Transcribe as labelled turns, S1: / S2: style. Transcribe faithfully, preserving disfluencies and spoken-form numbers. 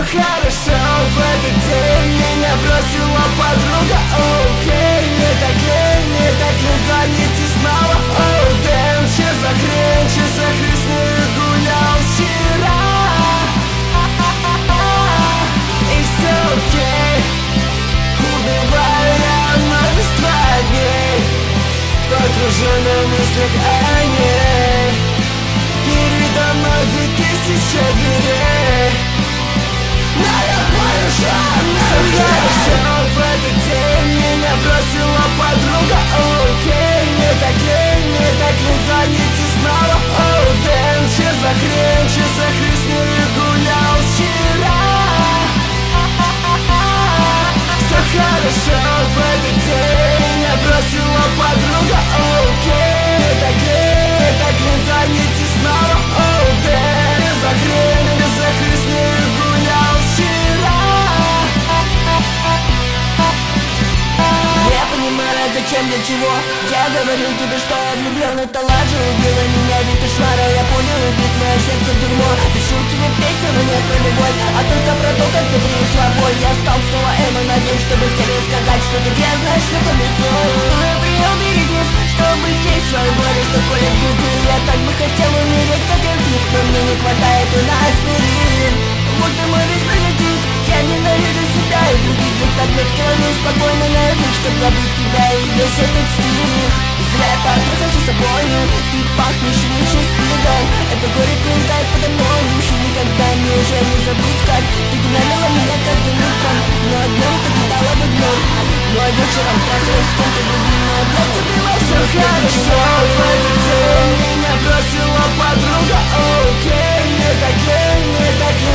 S1: хорошо, в этот день меня бросила подруга. Окей, не так лень, не так лень звоните снова. Оу, дэн, че за хрень, че за хрень с ней гулял вчера. И все окей, убиваю я множество дней, погружен в мыслях о ней. Передо мной две тысячи дверей, но я понял, что она хорошо, в этот день меня бросила подруга. Окей, не так лень, не так лень звоните снова. Оу, дэн, че за хрень, че за хрень с ней гулял вчера. Все хорошо, в этот день меня бросила подруга. Окей, не так лень, не так лень звоните снова. Оу, дэн, че за хрень, че за хрень с ней гулял вчера. Я понимаю, зачем, для чего. Я говорил тебе, что я влюблен, это ладно. Убила меня, ведь ты швара, я понял, убит мое сердце дерьмо. Пишу тебе песню, но не про любовь, а только про то, как ты принесла боль. Я стал снова эмо, надеюсь, чтобы тебе сказать, что ты грязная шлюха в лицо. Я принял берегов, чтобы сесть в свою боль, что колет груди. Я так бы хотел умереть, как и ты, но мне не хватает у нас аспирин. Вот ты мой весь позитив, я ненавижу себя и других. Ведь таблетки ловлю спокойно на язык, чтоб забыть тебя и весь этот стих. Зря потрахался с собою, ты пахнешь лишь спидом. Это горе клинкает подо мной, еще никогда мне уже не забыть, как ты гномила меня каждым утром. Но днем ты летала в днем, но вечером трахалась с кем-то другим. Но для тебя все хорошо, в этот день меня бросила подруга. Окей, не так лень, не так лень